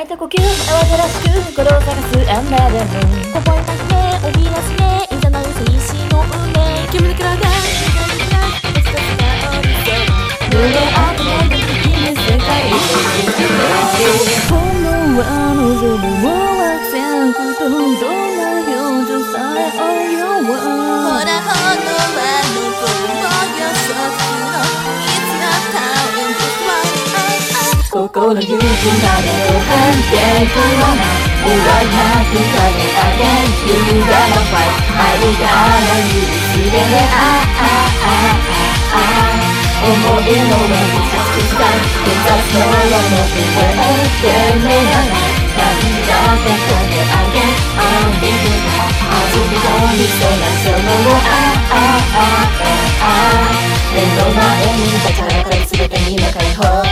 めて呼吸慌ただしく心を探すアンダーデーム微笑ましね帯なしねいざなう静止の運命君の体が落ちた下降りそう濡れ合ってないで君の世界本能は望む惑星くとどんな表情さえおようほら本能は望む予測のいつやった心ゆくまでの半径この奪いなく影上げYou gotta fight ありがない許すでね思いの上に着地した目指すのはもっと上へ夢がない涙で影上げ I'm living 味びと見せなその目の前に立ちはだかる全てにの解放